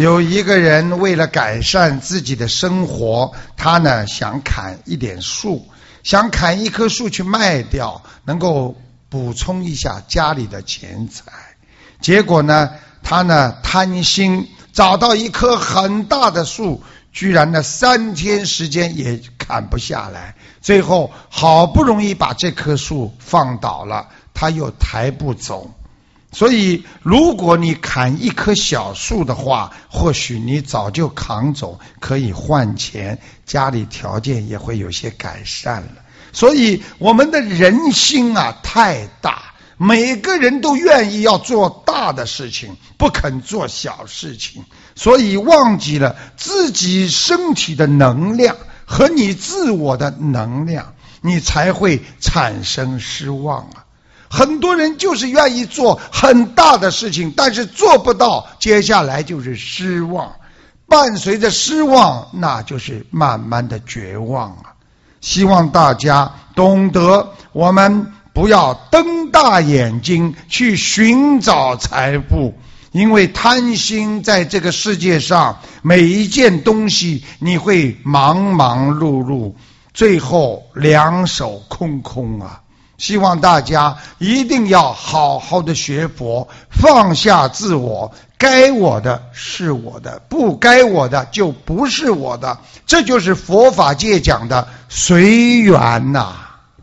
有一个人为了改善自己的生活，他呢想砍一点树，想砍一棵树去卖掉，能够补充一下家里的钱财。结果呢，他呢贪心，找到一棵很大的树，居然呢3天时间也砍不下来，最后好不容易把这棵树放倒了，他又抬不走。所以如果你砍一棵小树的话，或许你早就扛走，可以换钱，家里条件也会有些改善了。所以我们的人心啊太大，每个人都愿意要做大的事情，不肯做小事情，所以忘记了自己身体的能量和你自我的能量，你才会产生失望啊。很多人就是愿意做很大的事情，但是做不到，接下来就是失望，伴随着失望，那就是慢慢的绝望啊。希望大家懂得，我们不要瞪大眼睛去寻找财富，因为贪心在这个世界上，每一件东西你会忙忙碌碌，最后两手空空啊。希望大家一定要好好的学佛，放下自我，该我的是我的，不该我的就不是我的，这就是佛法界讲的随缘呐。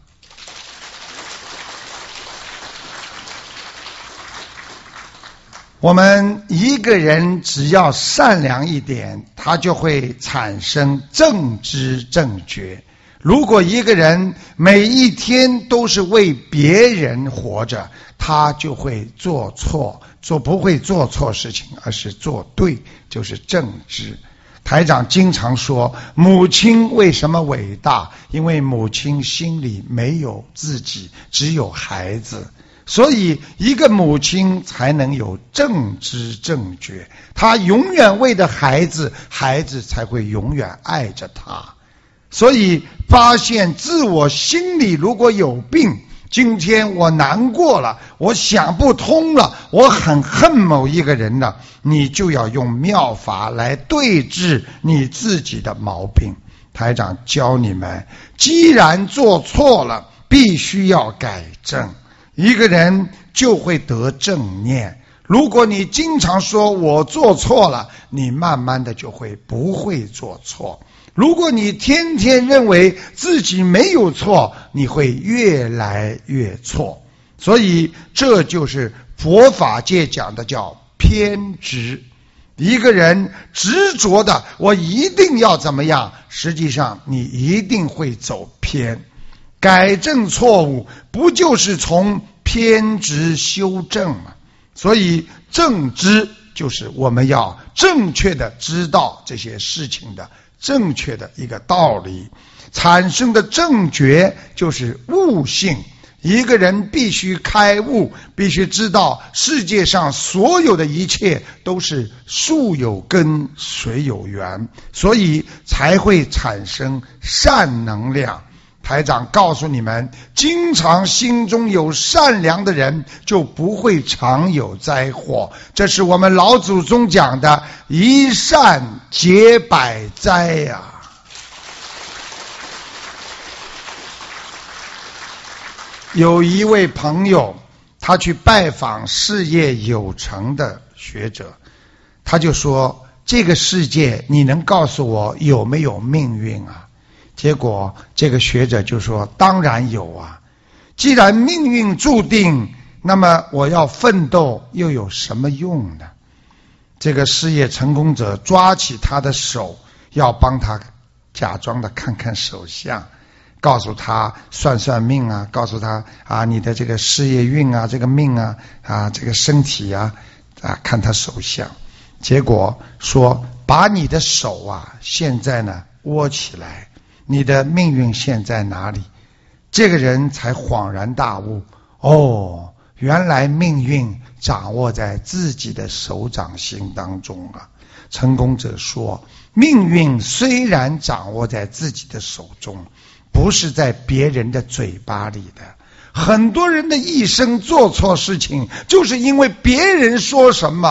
我们一个人只要善良一点，他就会产生正知正觉。如果一个人每一天都是为别人活着，他就会做错，不会做错事情，而是做对，就是正知。台长经常说，母亲为什么伟大？因为母亲心里没有自己，只有孩子，所以一个母亲才能有正知正觉，她永远为的孩子，孩子才会永远爱着她。所以发现自我心里如果有病，今天我难过了，我想不通了，我很恨某一个人了，你就要用妙法来对治你自己的毛病。台长教你们，既然做错了，必须要改正，一个人就会得正念。如果你经常说我做错了，你慢慢的就会不会做错。如果你天天认为自己没有错，你会越来越错。所以这就是佛法界讲的叫偏执。一个人执着的我一定要怎么样，实际上你一定会走偏。改正错误不就是从偏执修正吗？所以正知就是我们要正确的知道这些事情的正确的一个道理，产生的正觉就是悟性。一个人必须开悟，必须知道世界上所有的一切都是树有根水有源，所以才会产生善能量。台长告诉你们，经常心中有善良的人，就不会常有灾祸。这是我们老祖宗讲的一善解百灾呀。有一位朋友，他去拜访事业有成的学者，他就说，这个世界你能告诉我有没有命运啊？结果这个学者就说，当然有啊，既然命运注定，那么我要奋斗又有什么用呢？这个事业成功者抓起他的手，要帮他假装的看看手相，告诉他算算命啊，告诉他啊，你的这个事业运啊，这个命啊，这个身体啊，看他手相。结果说，把你的手啊现在呢握起来，你的命运现在哪里？这个人才恍然大悟，哦，原来命运掌握在自己的手掌心当中啊。成功者说，命运虽然掌握在自己的手中，不是在别人的嘴巴里的。很多人的一生做错事情，就是因为别人说什么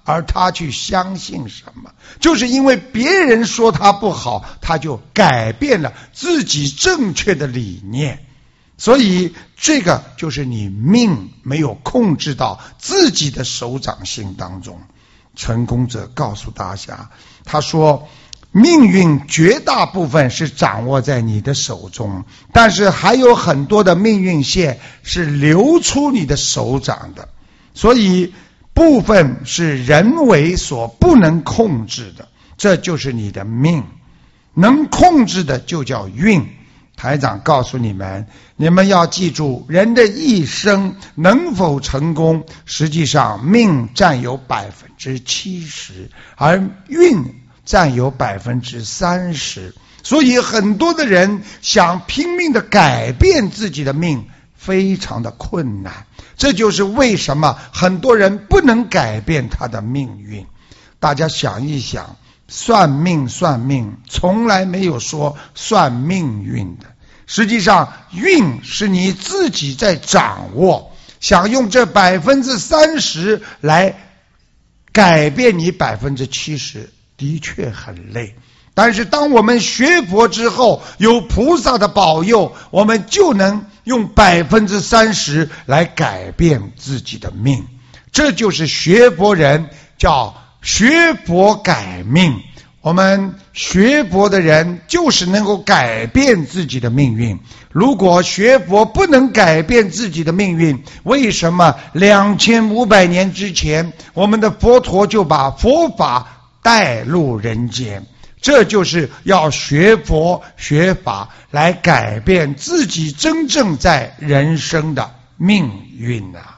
而他去相信什么？就是因为别人说他不好，他就改变了自己正确的理念。所以这个就是你命没有控制到自己的手掌心当中。成功者告诉大家，他说命运绝大部分是掌握在你的手中，但是还有很多的命运线是流出你的手掌的，所以部分是人为所不能控制的，这就是你的命。能控制的就叫运。台长告诉你们，你们要记住，人的一生能否成功，实际上命占有 70%， 而运占有 30%。所以很多的人想拼命的改变自己的命，非常的困难。这就是为什么很多人不能改变他的命运。大家想一想，算命从来没有说算命运的。实际上运是你自己在掌握，想用这 30% 来改变你 70%， 的确很累。但是当我们学佛之后，有菩萨的保佑，我们就能用 30% 来改变自己的命。这就是学佛人叫学佛改命。我们学佛的人就是能够改变自己的命运。如果学佛不能改变自己的命运，为什么2500年之前我们的佛陀就把佛法带入人间？这就是要学佛学法来改变自己真正在人生的命运啊！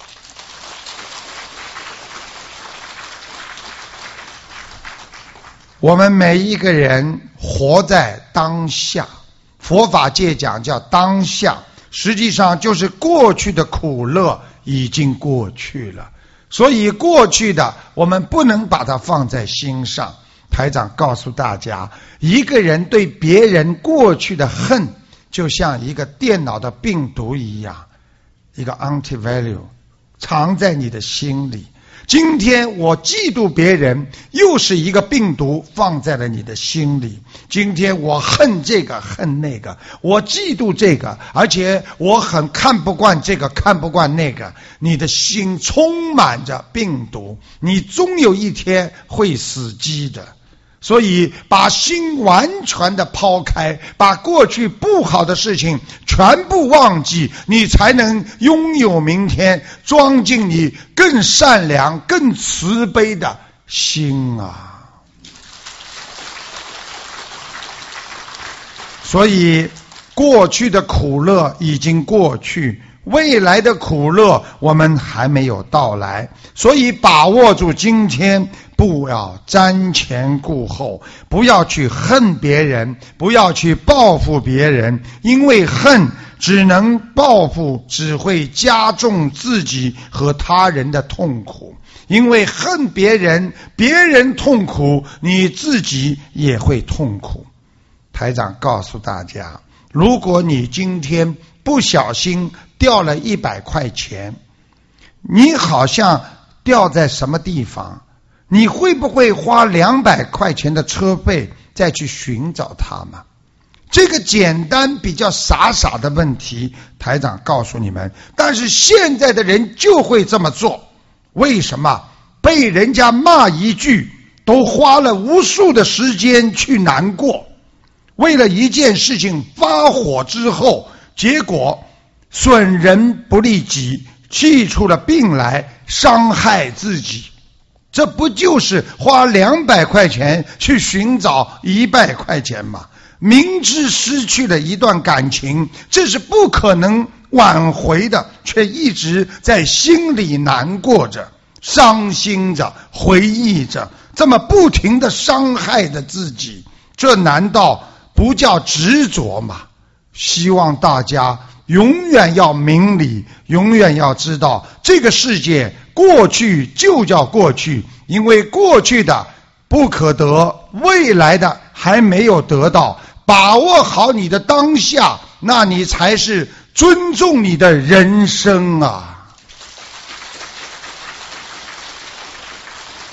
我们每一个人活在当下，佛法界讲叫当下，实际上就是过去的苦乐已经过去了，所以过去的我们不能把它放在心上。台长告诉大家，一个人对别人过去的恨，就像一个电脑的病毒一样，一个 antivalue 藏在你的心里。今天我嫉妒别人，又是一个病毒放在了你的心里。今天我恨这个恨那个，我嫉妒这个，而且我很看不惯这个看不惯那个，你的心充满着病毒，你终有一天会死机的。所以把心完全的抛开，把过去不好的事情全部忘记，你才能拥有明天，装进你更善良更慈悲的心啊！所以过去的苦乐已经过去，未来的苦乐我们还没有到来，所以把握住今天，不要瞻前顾后，不要去恨别人，不要去报复别人，因为恨只能报复，只会加重自己和他人的痛苦。因为恨别人，别人痛苦，你自己也会痛苦。台长告诉大家，如果你今天不小心掉了100块钱，你好像掉在什么地方，你会不会花200块钱的车费再去寻找它吗？这个简单比较傻的问题，台长告诉你们，但是现在的人就会这么做。为什么？被人家骂一句都花了无数的时间去难过，为了一件事情发火之后，结果损人不利己，气出了病来，伤害自己。这不就是花200块钱去寻找100块钱吗？明知失去了一段感情，这是不可能挽回的，却一直在心里难过着，伤心着，回忆着，这么不停地伤害着自己，这难道不叫执着吗？希望大家永远要明理，永远要知道，这个世界过去就叫过去，因为过去的不可得，未来的还没有得到。把握好你的当下，那你才是尊重你的人生啊！